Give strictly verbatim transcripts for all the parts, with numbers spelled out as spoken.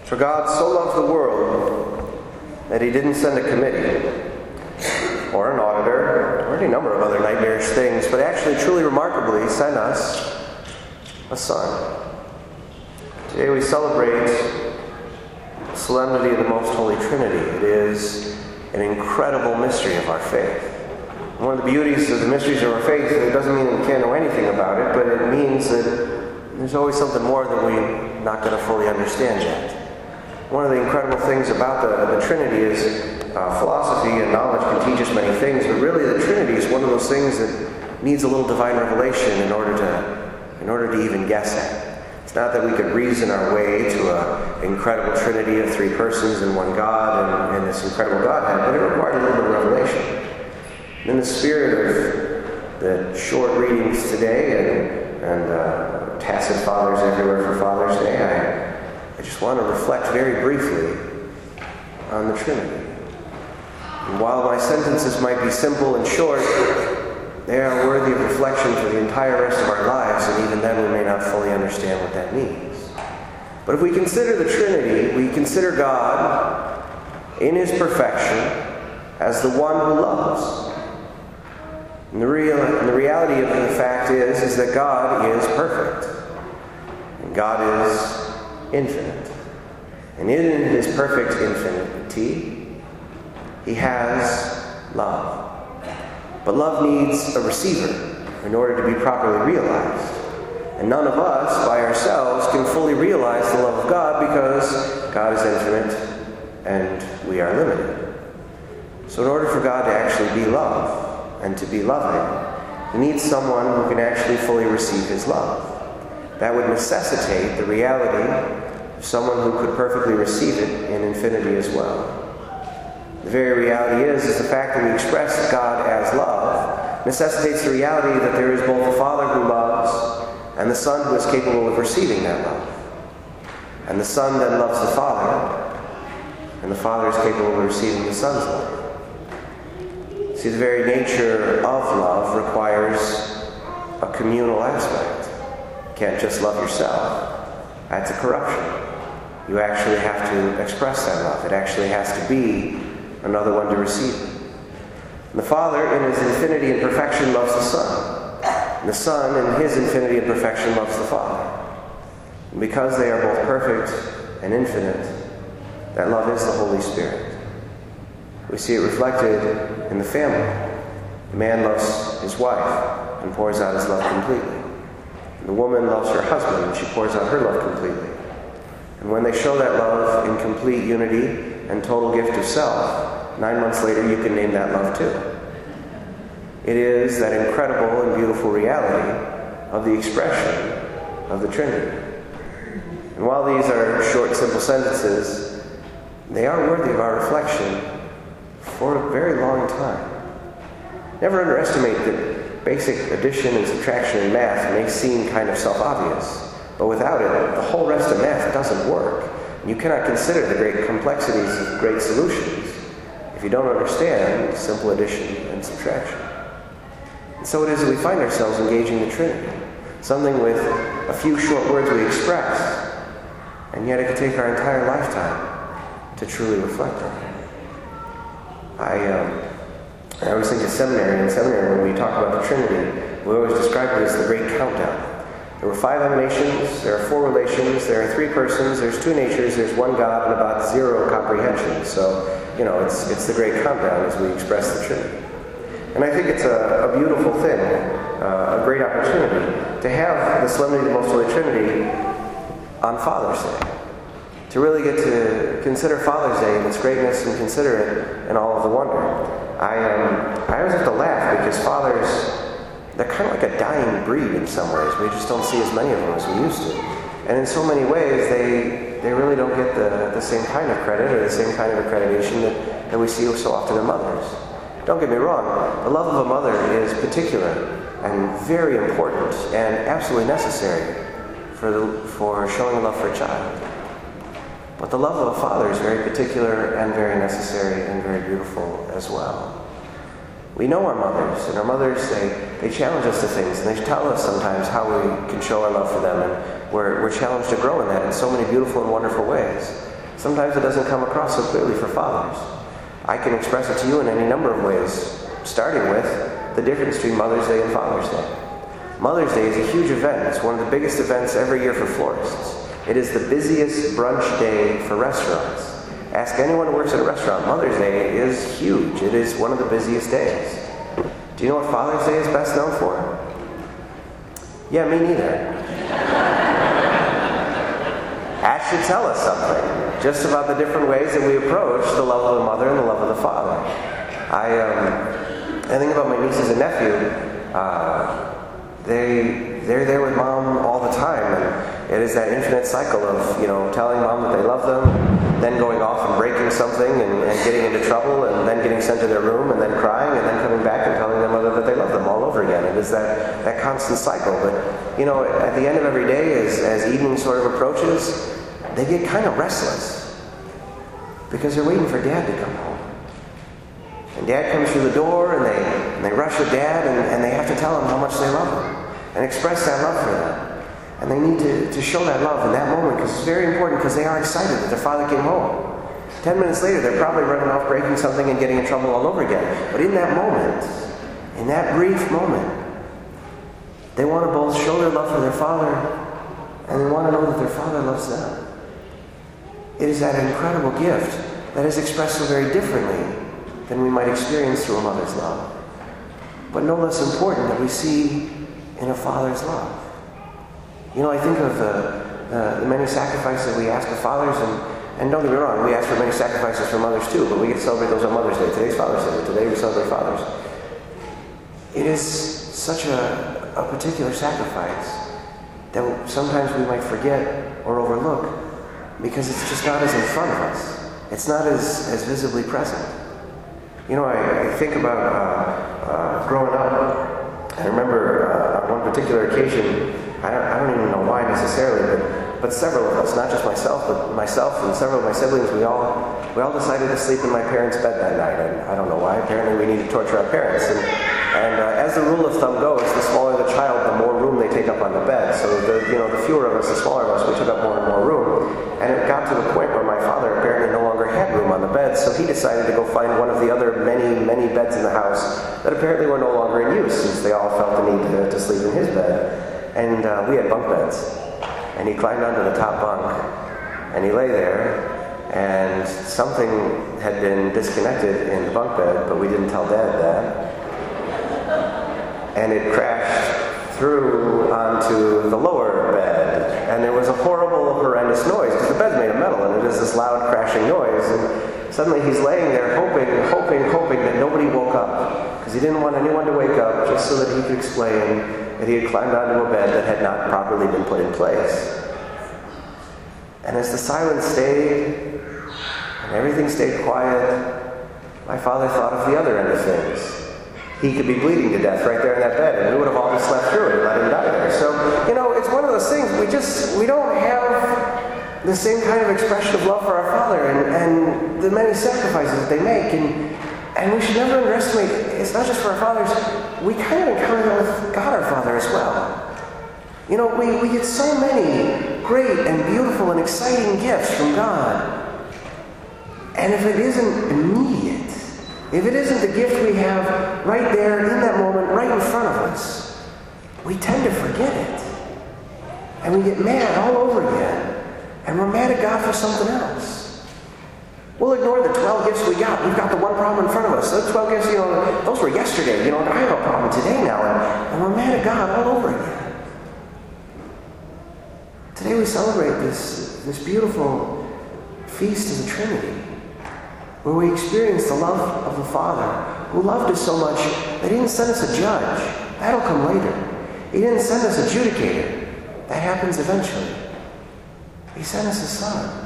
For God so loved the world that he didn't send a committee or an auditor or any number of other nightmarish things, but actually truly remarkably sent us a Son. Today we celebrate the solemnity of the Most Holy Trinity. It is an incredible mystery of our faith. And one of the beauties of the mysteries of our faith, it doesn't mean that we can't know anything about it, but it means that there's always something more that we're not going to fully understand yet. One of the incredible things about the, the Trinity is uh, philosophy and knowledge can teach us many things, but really the Trinity is one of those things that needs a little divine revelation in order to, in order to even guess at. It's not that we could reason our way to an incredible Trinity of three persons and one God and, and this incredible Godhead, but it required a little bit of revelation. And in the spirit of the short readings today and, and uh, tacit fathers everywhere for Father's Day, I I just want to reflect very briefly on the Trinity. And while my sentences might be simple and short, they are worthy of reflection for the entire rest of our lives, and even then we may not fully understand what that means. But if we consider the Trinity, we consider God in his perfection as the one who loves. And the, real, and the reality of the fact is, is that God is perfect. And God is infinite. And in his perfect infinity, he has love. But love needs a receiver in order to be properly realized. And none of us, by ourselves, can fully realize the love of God because God is infinite and we are limited. So in order for God to actually be love and to be loving, he needs someone who can actually fully receive his love. That would necessitate the reality of someone who could perfectly receive it in infinity as well. The very reality is, is the fact that we express God as love necessitates the reality that there is both a Father who loves and the Son who is capable of receiving that love. And the Son then loves the Father, and the Father is capable of receiving the Son's love. See, the very nature of love requires a communal aspect. You can't just love yourself. That's a corruption. You actually have to express that love. It actually has to be another one to receive it. And the Father, in his infinity and perfection, loves the Son. And the Son, in his infinity and perfection, loves the Father. And because they are both perfect and infinite, that love is the Holy Spirit. We see it reflected in the family. The man loves his wife and pours out his love completely. And the woman loves her husband and she pours out her love completely. And when they show that love in complete unity and total gift of self, nine months later you can name that love too. It is that incredible and beautiful reality of the expression of the Trinity. And while these are short, simple sentences, they are worthy of our reflection for a very long time. Never underestimate that basic addition and subtraction in math may seem kind of self-obvious. But without it, the whole rest of math doesn't work. You cannot consider the great complexities of great solutions if you don't understand simple addition and subtraction. And so it is that we find ourselves engaging the Trinity, something with a few short words we express, and yet it could take our entire lifetime to truly reflect on it. I, um, I always think of seminary. In seminary, when we talk about the Trinity, we always describe it as the great countdown. There were five emanations, there are four relations, there are three persons, there's two natures, there's one God, and about zero comprehension. So, you know, it's it's the great countdown as we express the Trinity. And I think it's a, a beautiful thing, uh, a great opportunity, to have the solemnity of the Most Holy Trinity on Father's Day. To really get to consider Father's Day and its greatness and consider it in all of the wonder. I, um, I always have to laugh because fathers, they're kind of like a dying breed in some ways. We just don't see as many of them as we used to. And in so many ways, they they really don't get the, the same kind of credit or the same kind of accreditation that, that we see so often in mothers. Don't get me wrong, the love of a mother is particular and very important and absolutely necessary for, the, for showing love for a child. But the love of a father is very particular and very necessary and very beautiful as well. We know our mothers, and our mothers, they, they challenge us to things, and they tell us sometimes how we can show our love for them, and we're, we're challenged to grow in that in so many beautiful and wonderful ways. Sometimes it doesn't come across so clearly for fathers. I can express it to you in any number of ways, starting with the difference between Mother's Day and Father's Day. Mother's Day is a huge event. It's one of the biggest events every year for florists. It is the busiest brunch day for restaurants. Ask anyone who works at a restaurant. Mother's Day is huge. It is one of the busiest days. Do you know what Father's Day is best known for? Yeah, me neither. That should tell us something, just about the different ways that we approach the love of the mother and the love of the father. I, um, I think about my nieces and nephew. Uh, they, they're there with Mom all the time, and it is that infinite cycle of, you know, telling Mom that they love them, then going off and breaking something and, and getting into trouble, and then getting sent to their room, and then crying, and then coming back and telling their mother that they love them all over again. It is that, that constant cycle. But, you know, at the end of every day, as, as evening sort of approaches, they get kind of restless because they're waiting for Dad to come home. And Dad comes through the door, and they, and they rush with Dad, and, and they have to tell him how much they love him and express that love for them. And they need to, to show that love in that moment, because it's very important, because they are excited that their father came home. Ten minutes later, they're probably running off, breaking something, and getting in trouble all over again. But in that moment, in that brief moment, they want to both show their love for their father, and they want to know that their father loves them. It is that incredible gift that is expressed so very differently than we might experience through a mother's love, but no less important that we see in a father's love. You know, I think of the, the, the many sacrifices we ask of fathers, and, and don't get me wrong, we ask for many sacrifices for mothers too, but we get to celebrate those on Mother's Day. Today's Father's Day, but today we celebrate fathers. It is such a, a particular sacrifice that sometimes we might forget or overlook, because it's just not as in front of us. It's not as, as visibly present. You know, I, I think about uh, uh, growing up. I remember uh, on one particular occasion, I don't, I don't even know why necessarily, but, but several of us, not just myself, but myself and several of my siblings, we all we all decided to sleep in my parents' bed that night. And I don't know why. Apparently we need to torture our parents. And, and uh, as the rule of thumb goes, the smaller the child, the more room they take up on the bed. So the you know the fewer of us, the smaller of us, we took up more and more room. And it got to the point where my father apparently no longer had room on the bed, so he decided to go find one of the other many, many beds in the house that apparently were no longer in use, since they all felt the need to, to sleep in his bed. And uh, we had bunk beds. And he climbed onto the top bunk, and he lay there, and something had been disconnected in the bunk bed, but we didn't tell Dad that. And it crashed through onto the lower bed, and there was a horrible, horrendous noise, because the bed's made of metal, and it is this loud crashing noise. And suddenly he's laying there hoping, hoping, hoping that nobody woke up, because he didn't want anyone to wake up, just so that he could explain that he had climbed onto a bed that had not properly been put in place. And as the silence stayed, and everything stayed quiet, my father thought of the other end of things. He could be bleeding to death right there in that bed, and we would have all just slept through it and let him die there. So, you know, it's one of those things, we just, we don't have the same kind of expression of love for our father, and, and the many sacrifices that they make, and, and we should never underestimate, it's not just for our fathers, we kind of encounter that with God our Father as well. You know, we, we get so many great and beautiful and exciting gifts from God. And if it isn't immediate, if it isn't the gift we have right there in that moment, right in front of us, we tend to forget it. And we get mad all over again. And we're mad at God for something else. We'll ignore the twelve gifts we got. We've got the one problem in front of us. Those twelve gifts, you know, those were yesterday. You know, I have a problem today now. And, and we're mad at God all over again. Today we celebrate this, this beautiful feast of the Trinity, where we experience the love of the Father, who loved us so much that He didn't send us a judge. That'll come later. He didn't send us a adjudicator. That happens eventually. He sent us a Son.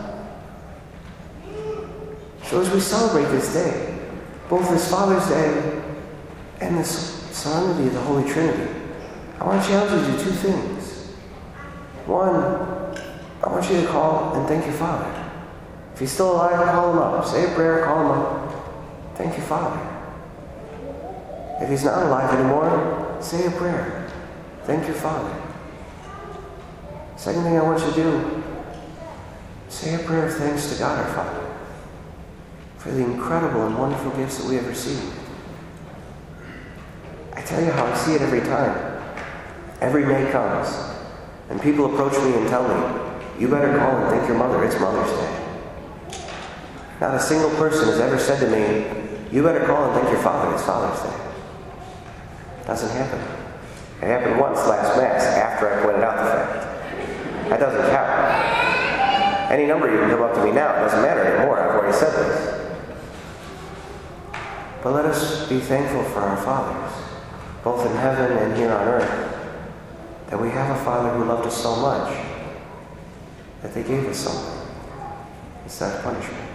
So as we celebrate this day, both this Father's Day and this solemnity of the Holy Trinity, I want to challenge you to do two things. One, I want you to call and thank your Father. If he's still alive, call him up. Say a prayer, call him up. Thank your Father. If he's not alive anymore, say a prayer. Thank your Father. Second thing I want you to do say a prayer of thanks to God our Father for the incredible and wonderful gifts that we have received. I tell you how I see it every time. Every May comes, and people approach me and tell me, you better call and thank your mother, it's Mother's Day. Not a single person has ever said to me, you better call and thank your father, it's Father's Day. Doesn't happen. It happened once last Mass after I pointed out the fact. That doesn't count. Any number you can come up to me now, it doesn't matter anymore, I've already said this. But let us be thankful for our fathers, both in heaven and here on earth, that we have a Father who loved us so much that they gave us something instead of punishment.